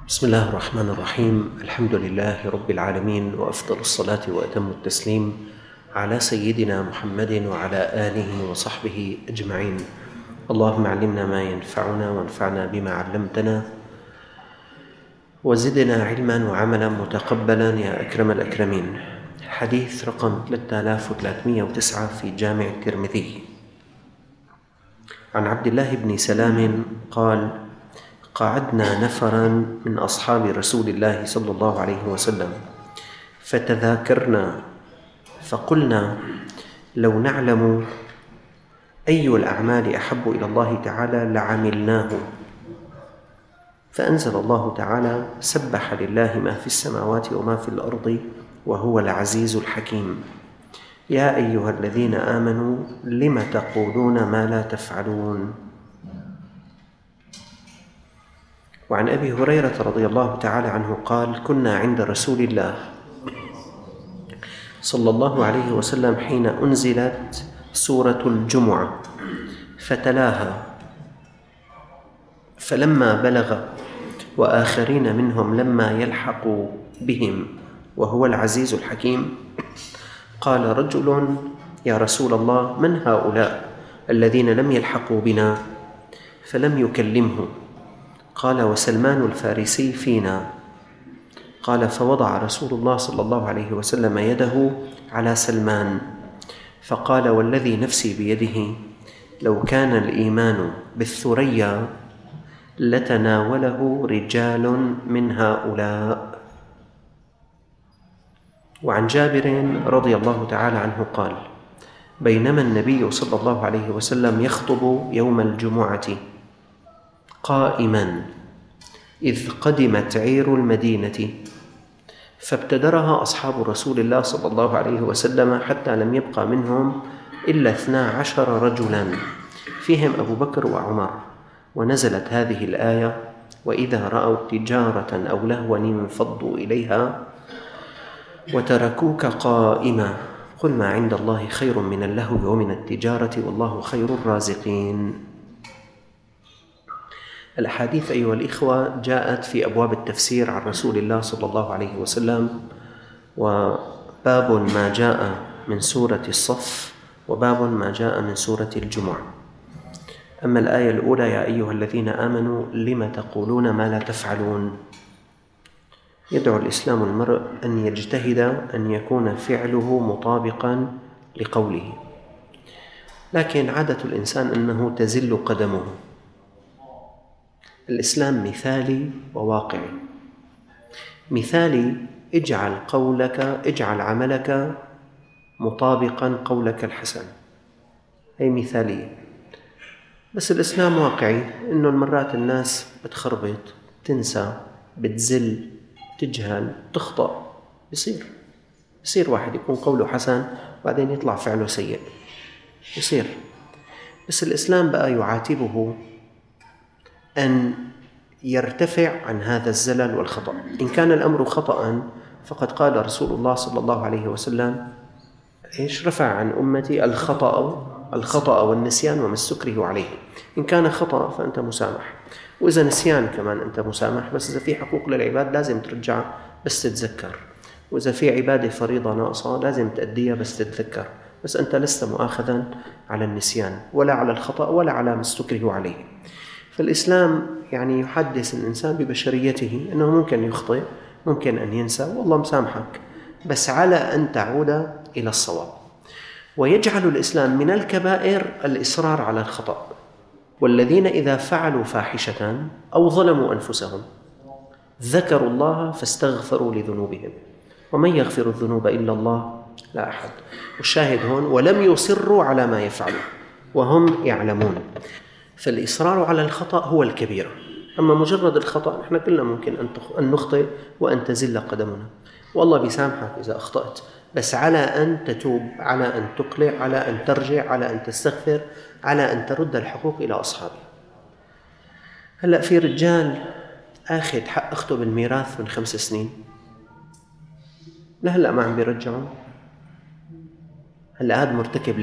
بسم الله الرحمن الرحيم. الحمد لله رب العالمين، وأفضل الصلاة وأتم التسليم على سيدنا محمد وعلى آله وصحبه أجمعين. اللهم علمنا ما ينفعنا وانفعنا بما علمتنا وزدنا علما وعملا متقبلا يا أكرم الأكرمين. حديث رقم 3309 في جامع الترمذي عن عبد الله بن سلام قال: قعدنا نفرا من أصحاب رسول الله صلى الله عليه وسلم فتذاكرنا فقلنا: لو نعلم أي الأعمال أحب إلى الله تعالى لعملناه. فأنزل الله تعالى: سبح لله ما في السماوات وما في الأرض وهو العزيز الحكيم. يا أيها الذين آمنوا لم تقولون ما لا تفعلون. وعن أبي هريرة رضي الله تعالى عنه قال: كنا عند رسول الله صلى الله عليه وسلم حين أنزلت سورة الجمعة فتلاها، فلما بلغ وآخرين منهم لما يلحقوا بهم وهو العزيز الحكيم قال رجل: يا رسول الله، من هؤلاء الذين لم يلحقوا بنا؟ فلم يكلمه. قال: وسلمان الفارسي فينا. قال: فوضع رسول الله صلى الله عليه وسلم يده على سلمان فقال: والذي نفسي بيده لو كان الإيمان بالثريا لتناوله رجال من هؤلاء. وعن جابر رضي الله تعالى عنه قال: بينما النبي صلى الله عليه وسلم يخطب يوم الجمعة قائما إذ قدمت عير المدينة فابتدرها أصحاب رسول الله صلى الله عليه وسلم حتى لم يبقى منهم إلا 12 رجلا فيهم أبو بكر وعمر. ونزلت هذه الآية: وإذا رأوا تجارة أو لهوا انفضوا إليها وتركوك قائما قل ما عند الله خير من اللهو ومن التجارة والله خير الرازقين. الأحاديث أيها الإخوة جاءت في أبواب التفسير عن رسول الله صلى الله عليه وسلم، وباب ما جاء من سورة الصف وباب ما جاء من سورة الجمعة. أما الآية الأولى: يا أيها الذين آمنوا لم تقولون ما لا تفعلون، يدعو الإسلام المرء أن يجتهد أن يكون فعله مطابقا لقوله، لكن عادة الإنسان أنه تزل قدمه. الإسلام مثالي وواقعي. مثالي: اجعل عملك مطابقا قولك الحسن، هي مثالية. بس الإسلام واقعي، إنه المرات الناس بتخربط، تنسى، بتزل، تجهل، تخطأ. يصير واحد يكون قوله حسن وبعدين يطلع فعله سيء، يصير. بس الإسلام بقى يعاتبه أن يرتفع عن هذا الزلل والخطأ. إن كان الأمر خطأ فقد قال رسول الله صلى الله عليه وسلم: رفع عن أمتي الخطأ والنسيان وما استكرهوا عليه. إن كان خطأ فأنت مسامح، وإذا نسيان كمان أنت مسامح، بس إذا في حقوق للعباد لازم ترجع بس تتذكر، وإذا في عبادة فريضة ناقصة لازم تأديها بس تتذكر، بس أنت لست مؤاخذا على النسيان ولا على الخطأ ولا على ما استكرهوا عليه. فالإسلام يعني يحدث الإنسان ببشريته، أنه ممكن يخطئ، ممكن أن ينسى، والله مسامحك، بس على أن تعود إلى الصواب. ويجعل الإسلام من الكبائر الإصرار على الخطأ. والذين إذا فعلوا فاحشة أو ظلموا أنفسهم ذكروا الله فاستغفروا لذنوبهم ومن يغفر الذنوب إلا الله لا أحد. والشاهد هون: ولم يصروا على ما يفعلوا وهم يعلمون. فالإصرار على الخطأ هو الكبيرة. أما مجرد الخطأ، نحن كلنا ممكن أن نخطئ وأن تزل قدمنا، والله بيسامحك إذا أخطأت، بس على أن تتوب، على أن تقلع، على أن ترجع، على أن تستغفر، على أن ترد الحقوق إلى أصحابها. هلأ في رجال أخذ حق أخته بالميراث من 5 سنين، لهلأ ما عم بيرجعوا. هلأ هذا مرتكب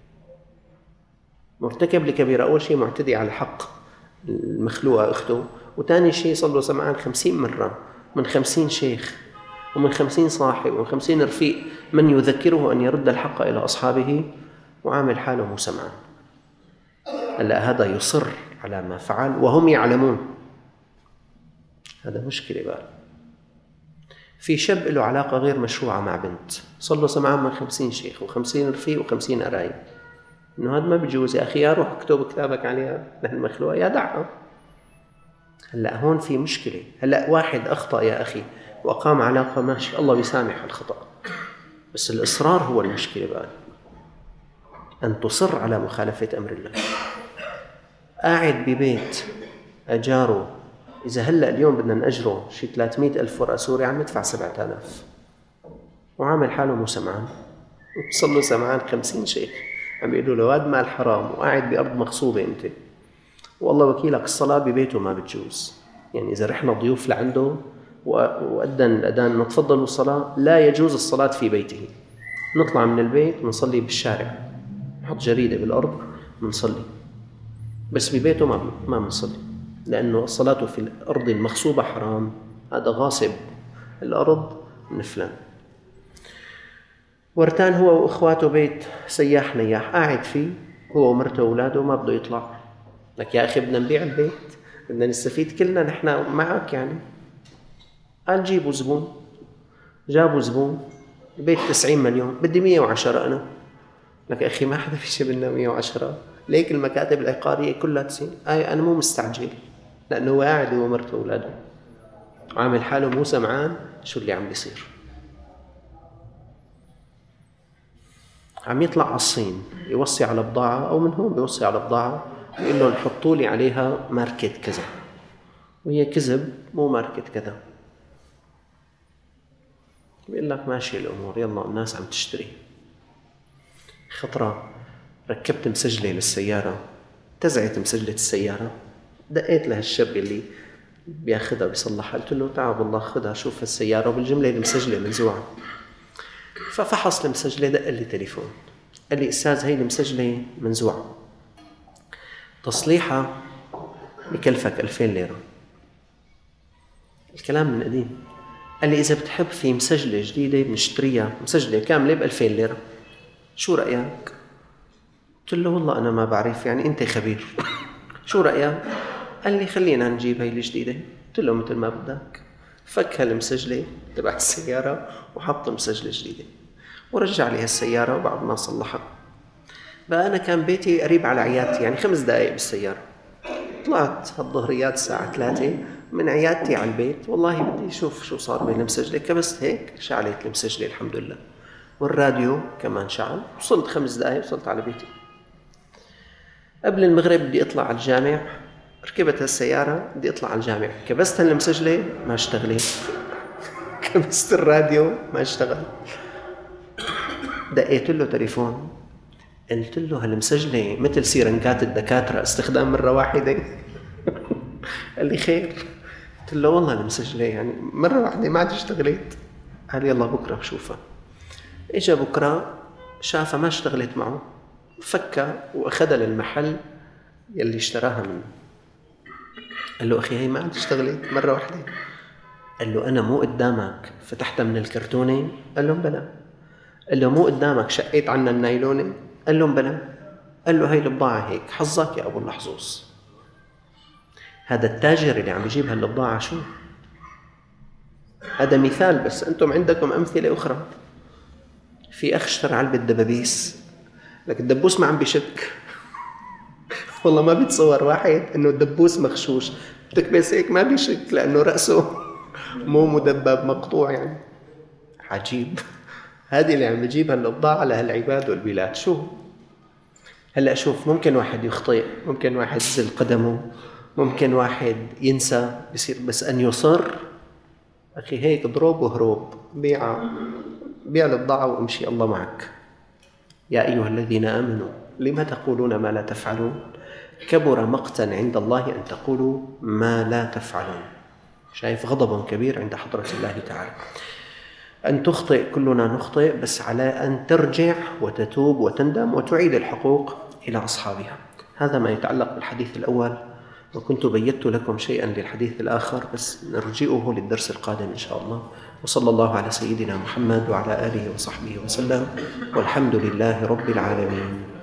لكبيرة. أول شيء معتدي على حق المخلوقة أخته، وتاني شيء صلوا سمعان 50 مرة من 50 شيخ ومن 50 صاحب ومن 50 رفيق من يذكره أن يرد الحق إلى أصحابه وعامل حاله مو سمعان. هلا هذا يصر على ما فعل وهم يعلمون. هذا مشكلة بقى. في شاب له علاقة غير مشروعة مع بنت، صلوا سمعان من 50 شيخ و50 رفيق و50 قرايب، إنه هذا ما بيجوز يا أخي، يا روح اكتب كتابك عليها لهالمخلوقة يا دعها. هلا هون في مشكلة. هلا واحد أخطأ يا أخي وأقام علاقة، ماشي، الله بيسامح الخطأ، بس الإصرار هو المشكلة بقى. أن تصر على مخالفة أمر الله. قاعد ببيت أجاره، إذا هلأ اليوم بدنا نأجره شي 300,000 ورقة سوري عم ندفع 7,000 وعامل حاله مو سمعان. صلوا سمعان 50 شيخ عم بيقولوا له هذا مال حرام وقاعد بأرض مغصوبة أنت، والله وكيلك الصلاة ببيته ما بتجوز. يعني إذا رحنا ضيوف لعنده وأذن الأذان نتفضلوا الصلاة، لا يجوز الصلاة في بيته. نطلع من البيت ونصلي بالشارع، نحط جريدة بالأرض ونصلي، بس ببيته ما بنصلي، لأنه الصلاة في الأرض المغصوبة حرام. هذا غاصب الأرض من فلان. ورتان هو وإخواته بيت سياح نياح قاعد فيه هو ومرته وأولاده، ما بده يطلع. لك يا أخي بدنا نبيع البيت، بدنا نستفيد كلنا نحن معك يعني. قال جيبوا زبون. جابوا زبون، البيت 90 مليون، بدي 110 أنا. لك يا أخي ما حدا في شيء بدنا 110، ليك المكاتب العقارية كلها 90. أنا مو مستعجل، لأنه هو قاعد هو ومرته وأولاده عامل حاله مو سمعان شو اللي عم بيصير. عم يطلع على الصين يوصي على بضاعة، أو من هون بيوصي على بضاعة يقول له حطوا لي عليها ماركة كذا، وهي كذب مو ماركة كذا. بيقول لك ماشي الأمور، يلا الناس عم تشتري. خطرة ركبت مسجلة للسيارة، تزعت مسجلة السيارة، دقيت لهالشاب اللي بياخدها بيصلحها، قلت له تعال والله خدها شوف السيارة، وبالجملة المسجلة منزوعة. ففحص المسجلة، دق لي تليفون قال لي أستاذ هاي المسجلة منزوعة، تصليحها بكلفك 2000 ليرة. الكلام من قديم. قال لي إذا بتحب في مسجلة جديدة بنشتريها، مسجلة كاملة ب2000 ليرة، شو رأيك؟ قلت له والله أنا ما بعرف، يعني أنت خبير شو رأيك؟ قال لي خلينا نجيب هاي الجديدة. قلت له مثل ما بدك. فك هالمسجلة تبع السيارة وحط مسجلة جديدة ورجع لي هالسيارة وبعد ما صلحها. بقى أنا كان بيتي قريب على عيادتي، يعني 5 دقائق بالسيارة. طلعت هالظهريات الساعة 3 من عيادتي على البيت، والله بدي أشوف شو صار بين المسجلة، كبست هيك شعلت المسجلة الحمد لله، والراديو كمان شعل. وصلت 5 دقائق وصلت على بيتي. قبل المغرب بدي أطلع على الجامع، ركبت هالسيارة بدي أطلع على الجامع، كبست المسجلة ما اشتغلت، كبست الراديو ما اشتغل. دقيت له تليفون قلت له هالمسجلة مثل سيرنجات الدكاترة، استخدام مرة واحدة. قال لي خير. قلت له والله المسجلة يعني مرة واحدة ما عاد اشتغلت. قال لي يلا بكرة بشوفها. اجا بكرة شافها ما اشتغلت معه، فكها واخدها للمحل يلي اشتراها منه. قال له أخي هي ما عاد اشتغلت مرة واحدة. قال له أنا مو قدامك فتحتها من الكرتونة؟ قال له بلا. قال له مو قدامك شقيت عنا النايلونة؟ قال له بلا. قال له هاي البضاعة هيك حظك يا أبو المحظوظ. هذا التاجر اللي عم يجيب هالبضاعة شو؟ هذا مثال، بس أنتم عندكم أمثلة أخرى. في أخ اشترى علبة دبابيس، لك الدبوس ما عم بيشك. والله ما بيتصور واحد إنه الدبوس مخشوش، بتكبس هيك ما بيشك لأنه رأسه مو مدبب مقطوع يعني. عجيب. هذه اللي عم بيجيب هالبضاعة لهالعباد والبلاد. شو هلأ شوف، ممكن واحد يخطئ، ممكن واحد يزل قدمه، ممكن واحد ينسى بيصير، بس أن يصر أخي هيك ضروب وهروب، بيع البضاعة وامشي الله معك. يا أيها الذين آمنوا لما تقولون ما لا تفعلون كبر مقتا عند الله أن تقولوا ما لا تفعلون. شايف غضب كبير عند حضرة الله تعالى. أن تخطئ كلنا نخطئ، بس على أن ترجع وتتوب وتندم وتعيد الحقوق إلى أصحابها. هذا ما يتعلق بالحديث الأول. وكنت بيّت لكم شيئا للحديث الآخر بس نرجئه للدرس القادم إن شاء الله. وصلى الله على سيدنا محمد وعلى آله وصحبه وسلم، والحمد لله رب العالمين.